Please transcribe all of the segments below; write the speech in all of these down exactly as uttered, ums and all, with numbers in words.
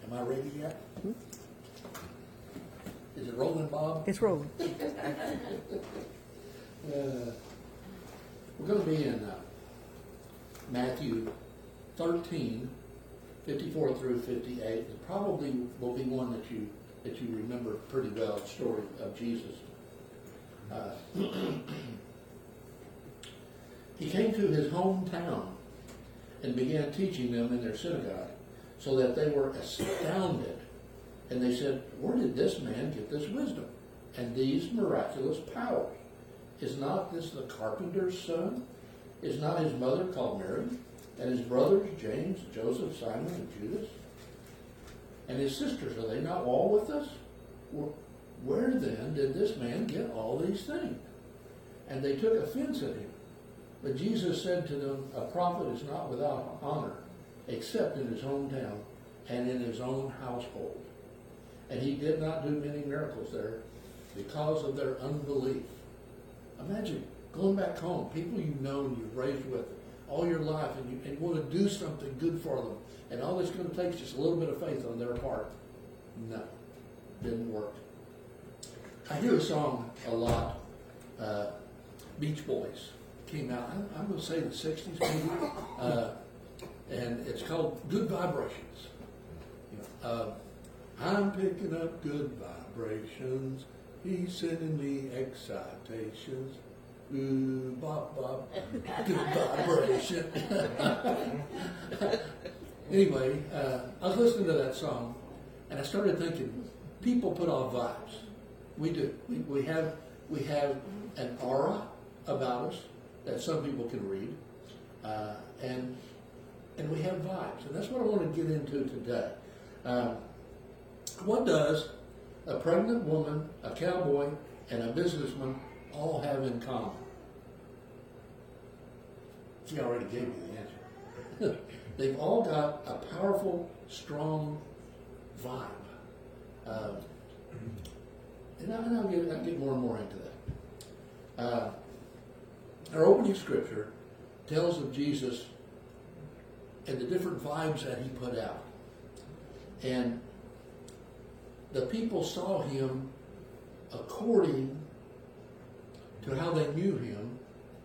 Am I ready yet? Mm-hmm. Is it rolling, Bob? It's rolling. uh, we're going to be in uh, Matthew thirteen, fifty-four through fifty-eight. It probably will be one that you that you remember pretty well, the story of Jesus. Uh, he came to his hometown and began teaching them in their synagogue, so that they were astounded. And they said, where did this man get this wisdom and these miraculous powers? Is not this the carpenter's son? Is not his mother called Mary? And his brothers, James, Joseph, Simon, and Judas? And his sisters, are they not all with us? Where then did this man get all these things? And they took offense at him. But Jesus said to them, a prophet is not without honor, except in his hometown and in his own household. And he did not do many miracles there because of their unbelief. Imagine going back home, people you've known, you've raised with all your life, and you, and you want to do something good for them, and all it's going to take is just a little bit of faith on their part. No, didn't work. I hear a song a lot. Uh, Beach Boys came out, I'm, I'm going to say the sixties maybe, uh, and it's called Good Vibrations. You know, uh, I'm picking up good vibrations. He's sending me excitations. Ooh, bop, bop, good vibration. Anyway, uh, I was listening to that song, and I started thinking, people put off vibes. We do. We, we have we have an aura about us that some people can read, uh, and and we have vibes, and that's what I want to get into today. Um, What does a pregnant woman, a cowboy, and a businessman all have in common? She already gave you the answer. They've all got a powerful, strong vibe. Um, and, I, and I'll, get, I'll get more and more into that. Uh, our opening scripture tells of Jesus and the different vibes that he put out. And the people saw him according to how they knew him,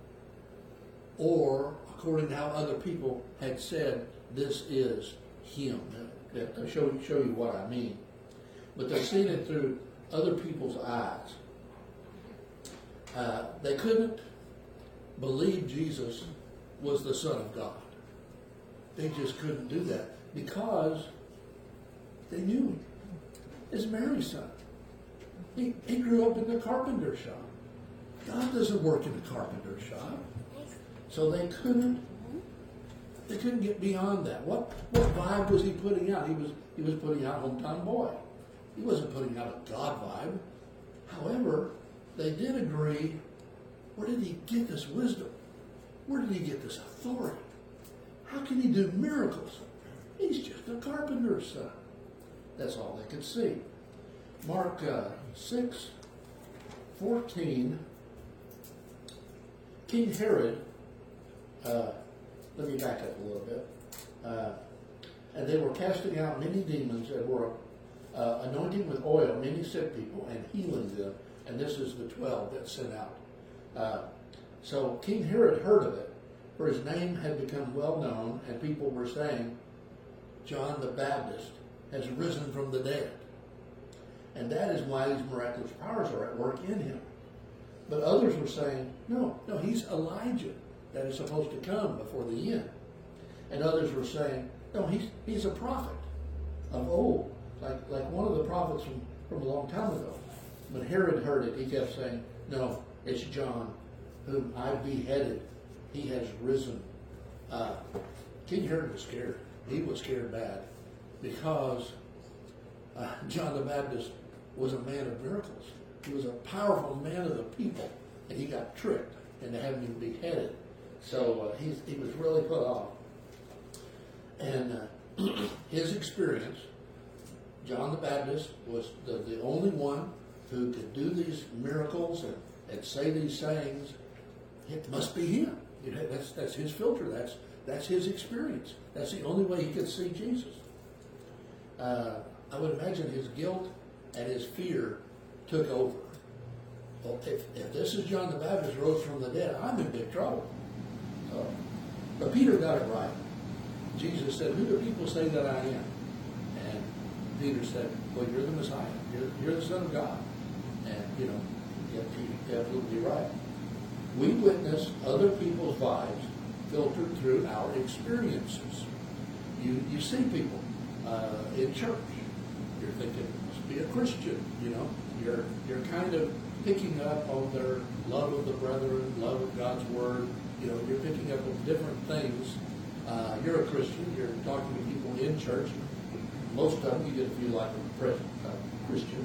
or according to how other people had said, this is him. I'll show you, show you what I mean. But they've seen it through other people's eyes. Uh, they couldn't believe Jesus was the Son of God. They just couldn't do that because they knew him. Is Mary's son. He, he grew up in the carpenter shop. God doesn't work in the carpenter shop. So they couldn't they couldn't get beyond that. What what vibe was he putting out? He was he was putting out hometown boy. He wasn't putting out a God vibe. However, they did agree, where did he get this wisdom? Where did he get this authority? How can he do miracles? He's just a carpenter's son. That's all they could see. Mark uh, six fourteen. King Herod, uh, let me back up a little bit. Uh, and they were casting out many demons and were uh, anointing with oil many sick people and healing them. And this is the twelve that sent out. Uh, so King Herod heard of it, for his name had become well known, and people were saying, John the Baptist has risen from the dead. And that is why these miraculous powers are at work in him. But others were saying, no, no, he's Elijah that is supposed to come before the end. And others were saying, no, he's he's a prophet of old, like like one of the prophets from, from a long time ago. When Herod heard it, he kept saying, no, it's John, whom I beheaded. He has risen. Uh, King Herod was scared. He was scared bad. Because uh, John the Baptist was a man of miracles. He was a powerful man of the people, and he got tricked into having him beheaded. So uh, he's, he was really put off. And uh, his experience, John the Baptist was the, the only one who could do these miracles and, and say these sayings. It must be him. You know, that's that's his filter. That's that's his experience. That's the only way he could see Jesus. uh, I would imagine his guilt and his fear took over. Well, if, if this is John the Baptist rose from the dead, I'm in big trouble. Uh, but Peter got it right. Jesus said, who do people say that I am? And Peter said, well, you're the Messiah. You're, you're the Son of God. And, you know, you're absolutely right. We witness other people's lives filtered through our experiences. You you see people uh, in church. You're thinking, must be a Christian, you know. You're you're kind of picking up on their love of the brethren, love of God's Word. You know, you're picking up on different things. Uh, you're a Christian. You're talking to people in church. Most of them, you get to feel like a uh, Christian.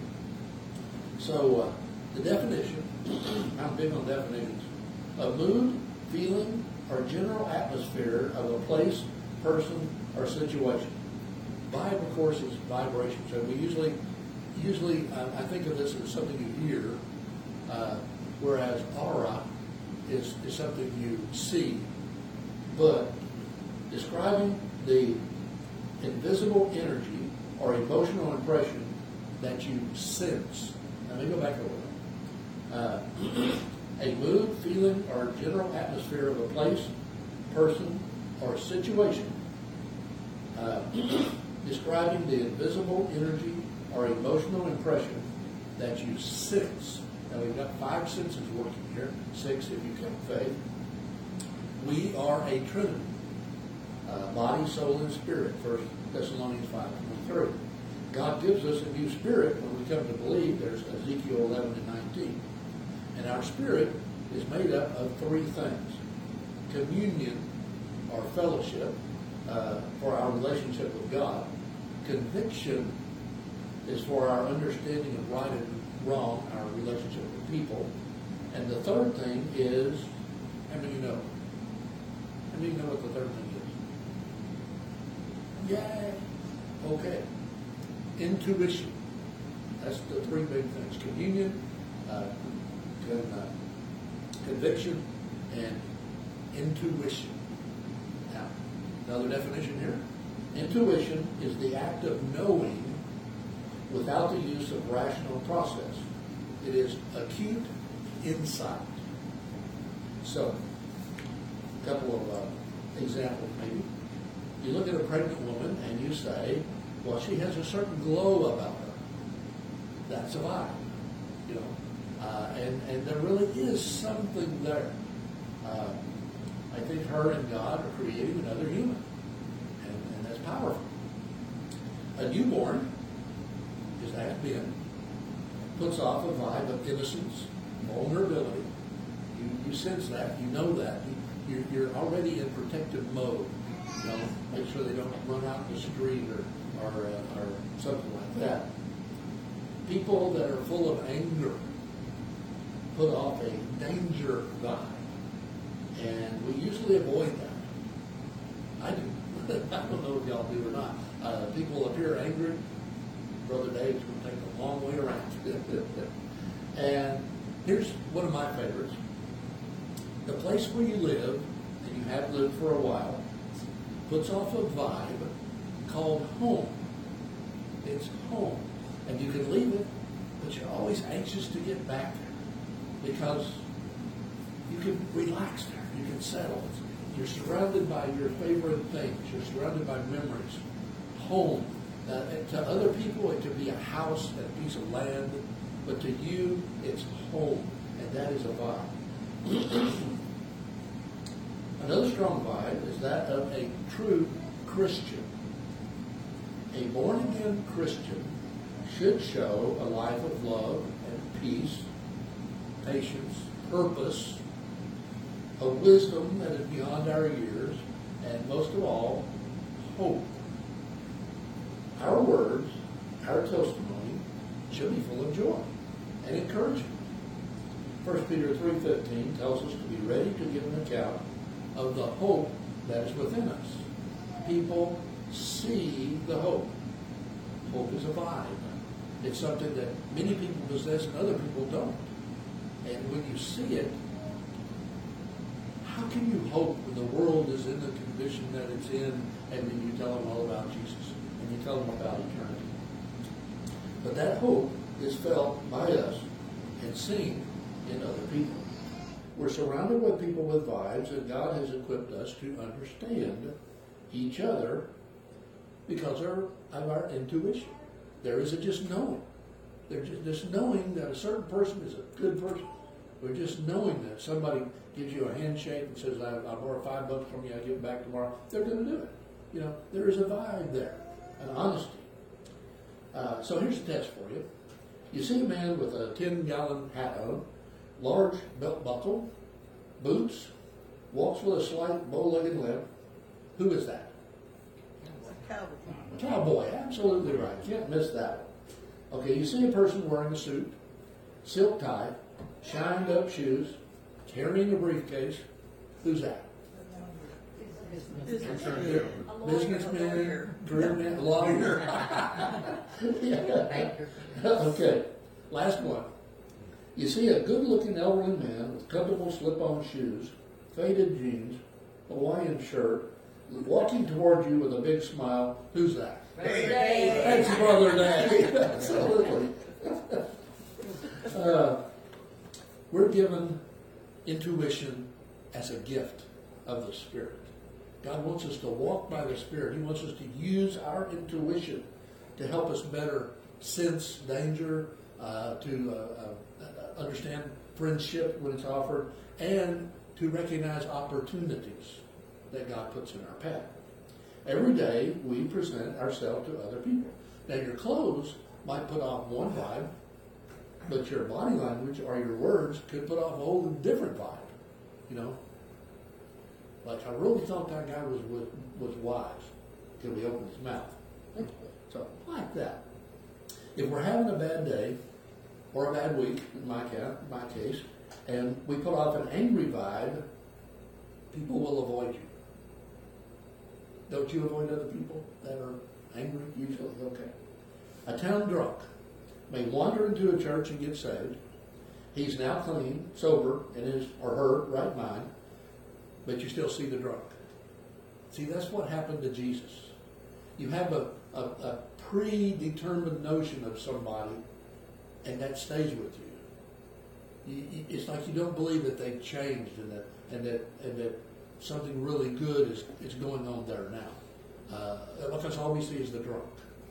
So uh, the definition, I'm big on definitions, a mood, feeling, or general atmosphere of a place, person, or situation. Vibe, of course, is vibration. So we usually, usually, uh, I think of this as something you hear, uh, whereas aura is, is something you see. But describing the invisible energy or emotional impression that you sense. Let me go back over that. Uh, a mood, feeling, or general atmosphere of a place, person, or situation. Uh, describing the invisible energy or emotional impression that you sense. Now we've got five senses working here, six if you count faith. We are a trinity. Uh, body, soul, and spirit, First Thessalonians five twenty-three. God gives us a new spirit when we come to believe. There's Ezekiel eleven and nineteen. And our spirit is made up of three things. Communion, or fellowship, uh, for our relationship with God. Conviction is for our understanding of right and wrong, our relationship with people. And the third thing is, how many know? How many know what the third thing is? Yay! Okay. Intuition. That's the three big things. Communion, uh, con, uh, conviction, and intuition. Now, another definition here. Intuition is the act of knowing without the use of rational process. It is acute insight. So, a couple of uh, examples maybe. You look at a pregnant woman and you say, well, she has a certain glow about her. That's a vibe, you know. Uh, and, and there really is something there. Uh, I think her and God are creating another human. And, and that's powerful. A newborn, as has been, puts off a vibe of innocence, vulnerability. You, you sense that, you know that. You, you're, you're already in protective mode. You know, make sure they don't run out in the street or or, uh, or something like that. People that are full of anger put off a danger vibe, and we usually avoid that. I do. I don't know if y'all do or not. Uh, people appear angry. Brother Dave's going to take a long way around. And here's one of my favorites. The place where you live, and you have lived for a while, puts off a vibe called home. It's home. And you can leave it, but you're always anxious to get back there because you can relax there. You can settle. You're surrounded by your favorite things. You're surrounded by memories. Home. Uh, to other people, it could be a house, a piece of land, but to you, it's home. And that is a vibe. Another strong vibe is that of a true Christian. A born-again Christian should show a life of love and peace, patience, purpose, a wisdom that is beyond our years, and most of all, hope. Our words, our testimony, should be full of joy and encouragement. First Peter three fifteen tells us to be ready to give an account of the hope that is within us. People see the hope. Hope is a vibe. It's something that many people possess and other people don't. And when you see it, how can you hope when the world is in the condition that it's in, and then you tell them all about Jesus? And you tell tell them about eternity. But that hope is felt by us and seen in other people. We're surrounded by people with vibes, and God has equipped us to understand each other because of our intuition. There isn't just knowing. There's just, just knowing that a certain person is a good person. We're just knowing that somebody gives you a handshake and says, I, I borrow five bucks from you, I give it back tomorrow. They're going to do it. You know, there is a vibe there, an honesty. Uh, so here's a test for you. You see a man with a ten-gallon hat on, large belt buckle, boots, walks with a slight bow-legged limp. Who is that? Cowboy. Cowboy, absolutely right. Can't miss that one. Okay, you see a person wearing a suit, silk tie, shined up shoes, carrying a briefcase. Who's that? Businessman. Businessman, careerman, lawyer. Yeah. Okay, last one. You see a good-looking elderly man with comfortable slip-on shoes, faded jeans, Hawaiian shirt, walking toward you with a big smile. Who's that? Dave. That's Brother Dave. Absolutely. uh, we're given intuition as a gift of the Spirit. God wants us to walk by the Spirit. He wants us to use our intuition to help us better sense danger, uh, to uh, uh, understand friendship when it's offered, and to recognize opportunities that God puts in our path. Every day we present ourselves to other people. Now your clothes might put off one vibe, but your body language or your words could put off a whole different vibe. You know, like I really thought that guy was was, was wise till he opened his mouth. So like that. If we're having a bad day or a bad week, in my case, my case, and we put off an angry vibe, people will avoid you. Don't you avoid other people that are angry usually? Okay. A town drunk may wander into a church and get saved. He's now clean, sober, in his or her right mind, but you still see the drunk. See, that's what happened to Jesus. You have a, a, a predetermined notion of somebody, and that stays with you. you, you it's like you don't believe that they've changed and that and that and that something really good is, is going on there now. Uh, because all we see is the drunk.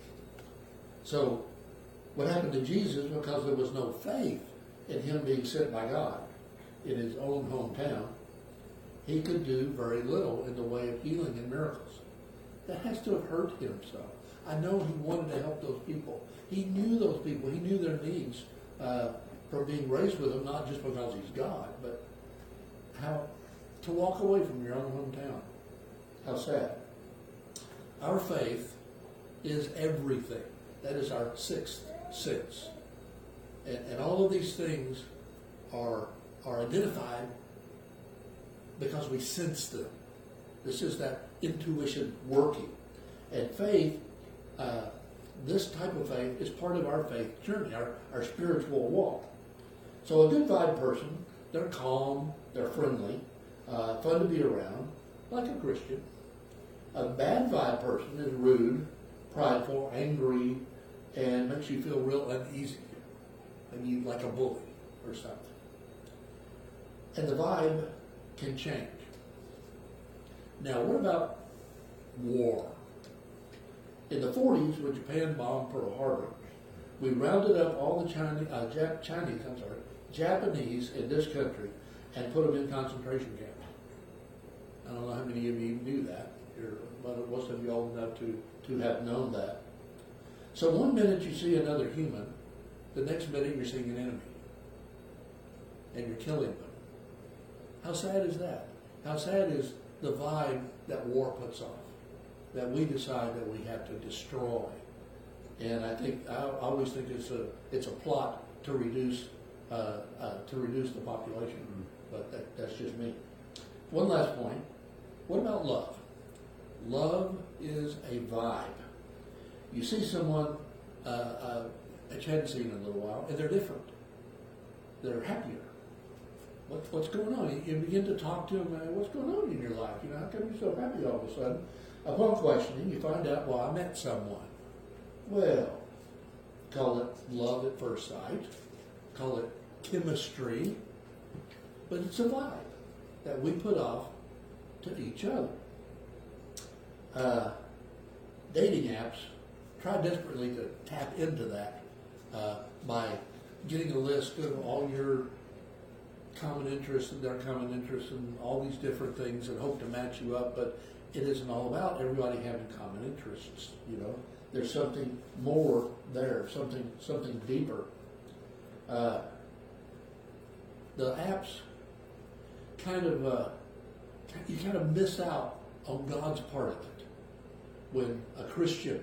So what happened to Jesus, because there was no faith in him being sent by God in his own hometown, he could do very little in the way of healing and miracles. That has to have hurt him so. I know he wanted to help those people. He knew those people. He knew their needs uh, from being raised with them, not just because he's God, but how to walk away from your own hometown. How sad. Our faith is everything. That is our sixth sense. And, and all of these things are, are identified because we sense them. This is that intuition working. And faith, uh, this type of faith is part of our faith journey, our, our spiritual walk. So a good vibe person, they're calm, they're friendly, uh, fun to be around, like a Christian. A bad vibe person is rude, prideful, angry, and makes you feel real uneasy, maybe like a bully or something. And the vibe can change. Now, what about war? In the forties, when Japan bombed Pearl Harbor, we rounded up all the Chinese, uh, Jap- Chinese, I'm sorry, Japanese in this country and put them in concentration camps. I don't know how many of you knew that. You're, but most of you old enough to, to have known that. So one minute you see another human, the next minute you're seeing an enemy. And you're killing them. How sad is that? How sad is the vibe that war puts off? That we decide that we have to destroy. And I think, I always think it's a, it's a plot to reduce, uh, uh, to reduce the population. Mm-hmm. But that, that's just me. One last point. What about love? Love is a vibe. You see someone uh, uh, that you hadn't seen in a little while, and they're different. They're happier. What, what's going on? You, you begin to talk to them, uh, what's going on in your life? You know, how come you're so happy all of a sudden? Upon questioning, you find out, well, I met someone. Well, call it love at first sight, call it chemistry, but it's a vibe that we put off to each other. Uh, dating apps try desperately to tap into that uh, by getting a list of all your common interests and their common interests and all these different things and hope to match you up, but it isn't all about everybody having common interests, you know. There's something more there, something something deeper. Uh, the apps kind of, uh, you kind of miss out on God's part of it. When a Christian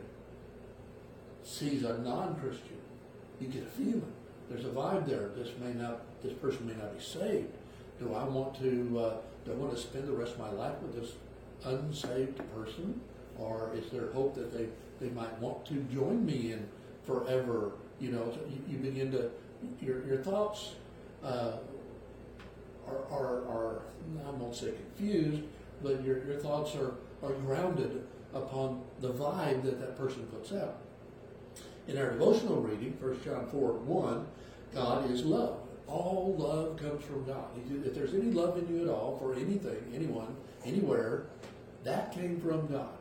sees a non-Christian, you get a feeling. There's a vibe there. This may not, this person may not be saved. Do I want to, uh, do I want to spend the rest of my life with this unsaved person? Or is there hope that they, they might want to join me in forever? You know, so you, you begin to, your, your thoughts uh, are, are, are, I won't say confused, but your, your thoughts are, are grounded upon the vibe that that person puts out. In our devotional reading, First John four one, God is love. All love comes from God. If there's any love in you at all for anything, anyone, anywhere, that came from God.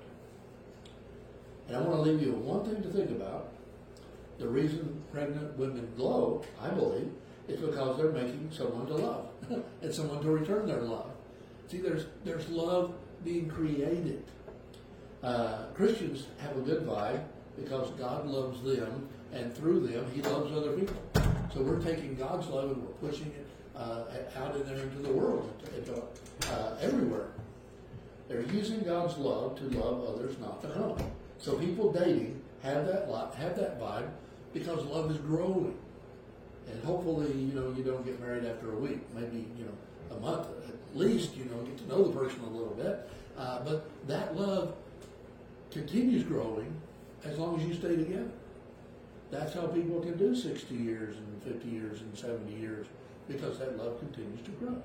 And I want to leave you with one thing to think about. The reason pregnant women glow, I believe, is because they're making someone to love and someone to return their love. See, there's there's love being created. Uh, Christians have a good vibe because God loves them, and through them, He loves other people. So we're taking God's love and we're pushing it uh, out in there into the world, into, into, uh, everywhere. They're using God's love to love others, not to harm. So people dating have that li- have that vibe because love is growing, and hopefully, you know, you don't get married after a week, maybe you know a month at least. You know, get to know the person a little bit, uh, but that love continues growing as long as you stay together. That's how people can do sixty years and fifty years and seventy years, because that love continues to grow.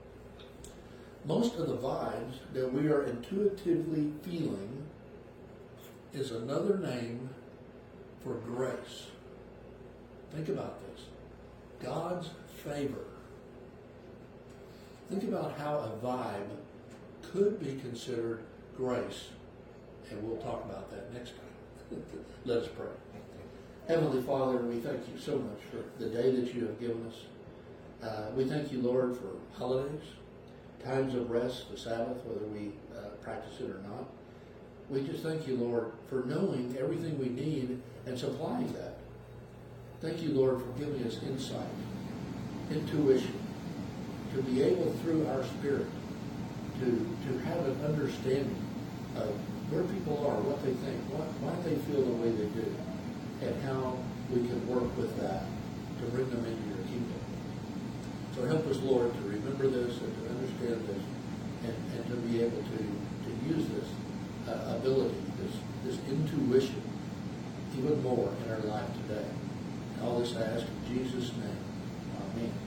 Most of the vibes that we are intuitively feeling is another name for grace. Think about this. God's favor. Think about how a vibe could be considered grace. And we'll talk about that next time. Let us pray. Heavenly Father, we thank you so much for the day that you have given us. Uh, we thank you, Lord, for holidays, times of rest, the Sabbath, whether we uh, practice it or not. We just thank you, Lord, for knowing everything we need and supplying that. Thank you, Lord, for giving us insight, intuition, to be able, through our spirit, to, to have an understanding of where people are, what they think, what, why they feel the way they do, and how we can work with that to bring them into your kingdom. So help us, Lord, to remember this and to understand this, and, and to be able to, to use this uh, ability, this, this intuition, even more in our life today. And all this I ask in Jesus' name. Amen.